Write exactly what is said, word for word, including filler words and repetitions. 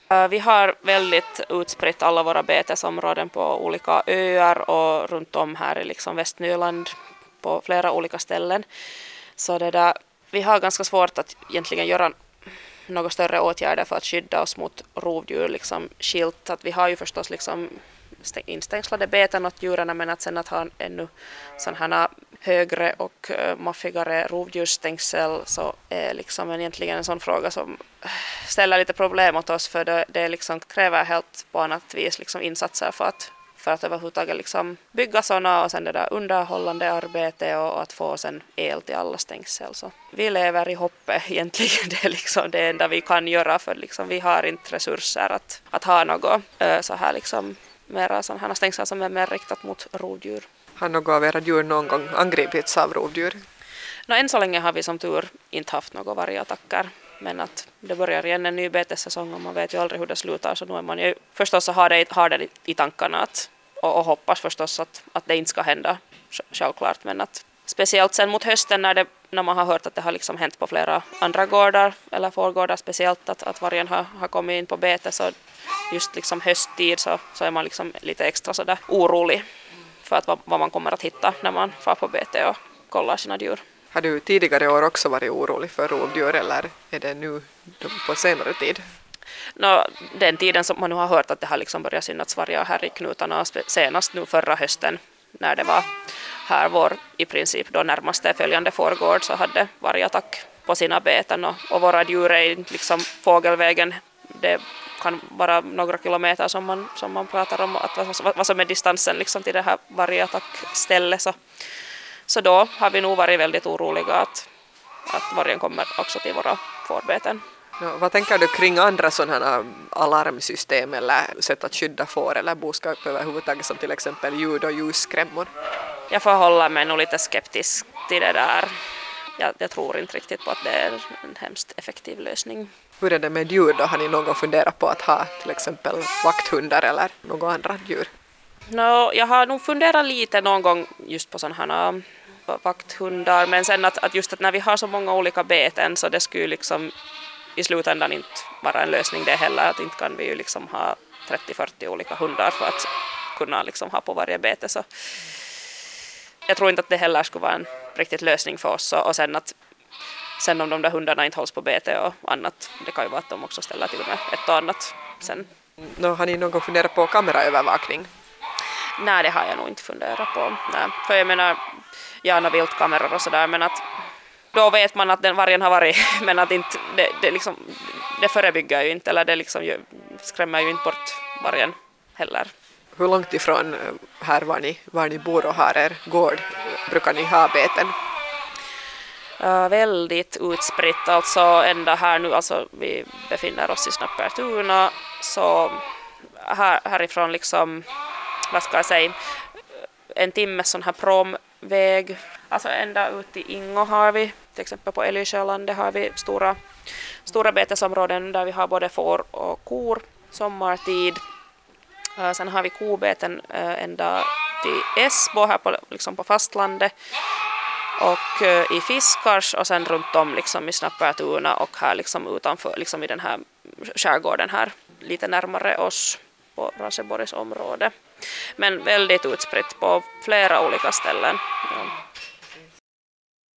Uh, vi har väldigt utspritt alla våra betesområden på olika öar och runt om här i liksom Västnyland på flera olika ställen. Så det där, vi har ganska svårt att egentligen göra några större åtgärder för att skydda oss mot rovdjur liksom skilt. Att vi har ju förstås liksom instängslade beten åt djuren, men att sen att ha ännu sådana högre och maffigare rovdjursstängsel så är liksom egentligen en sån fråga som ställer lite problem åt oss, för det, det liksom kräver helt på annat vis liksom insatser för att för att överhuvudtaget liksom bygga sådana och sen det där underhållande arbete och, och att få sen el till alla stängsel. Så vi lever i hoppet egentligen, det är liksom det enda vi kan göra, för liksom vi har inte resurser att, att ha något så här liksom mera sådana stängsel som är mer riktat mot rovdjur. Har något av era djur någon gång angripits av rovdjur? No, än så länge har vi som tur inte haft några vargattacker, men att det börjar igen en ny betessäsong och man vet ju aldrig hur det slutar, så nu är man ju förstås så har det, har det i tankarna att, och, och hoppas förstås att, att det inte ska hända, självklart, men att speciellt sen mot hösten när, det, när man har hört att det har liksom hänt på flera andra gårdar eller fårgårdar speciellt att, att vargen har, har kommit in på bete, så just liksom hösttid så, så är man liksom lite extra sådär orolig för att vad, vad man kommer att hitta när man far på bete och kollar sina djur. Har du tidigare år också varit orolig för rovdjur, eller är det nu på senare tid? No, den tiden som man nu har hört att det har liksom börjat synas vargar här i knutarna, senast nu förra hösten när det var här vår i princip då närmaste följande fårgård, så hade vargattack på sina beten och, och våra djur är liksom fågelvägen. Det kan vara några kilometer som man, som man pratar om att vad, vad som är distansen liksom till det här vargattackstället. Så, så då har vi nog varit väldigt oroliga att, att vargen kommer också till våra fårbeten. No, vad tänker du kring andra sådana alarmsystem eller sätt att skydda får eller boskap överhuvudtaget, som till exempel ljud- och ljusskrämmor? Jag förhåller mig nog lite skeptisk till det där. Jag, jag tror inte riktigt på att det är en hemskt effektiv lösning. Hur är det med djur då? Har ni någon funderat på att ha till exempel vakthundar eller några andra djur? No, jag har nog funderat lite någon gång just på sådana vakthundar, men sen att, att just att när vi har så många olika beten så det skulle liksom i slutändan inte vara en lösning det heller, att inte kan vi ju liksom ha trettio till fyrtio olika hundar för att kunna liksom ha på varje bete, så jag tror inte att det heller skulle vara en riktigt lösning för oss, och sen att sen om de där hundarna inte hålls på bete och annat, det kan ju vara att de också ställer till med ett och annat sen. No, har ni någon funderat på kameraövervakning? Nej, det har jag nog inte funderat på. Nej. För jag menar, gärna viltkameror och sådär, men att då vet man att den vargen har varit, men att inte, det, det, liksom, det förebygger ju inte, eller det liksom ju, skrämmer ju inte bort vargen heller. Hur långt ifrån här var ni, var ni bor och har er gård brukar ni ha beten? Uh, väldigt utspritt, alltså ända här nu, alltså vi befinner oss i Snappertuna, så här, härifrån liksom, vad ska jag säga, en timme sån här promväg, alltså ända ut i Ingo har vi, till exempel på Älgsjölandet har vi stora, stora betesområden där vi har både får och kor sommartid. Uh, sen har vi kobeten uh, ända till Esbo här på, liksom på fastlandet och uh, i Fiskars och sen runt om liksom i Snappertuna och här liksom utanför liksom i den här skärgården här lite närmare oss på Raseborgs område. Men väldigt utspritt på flera olika ställen. Ja.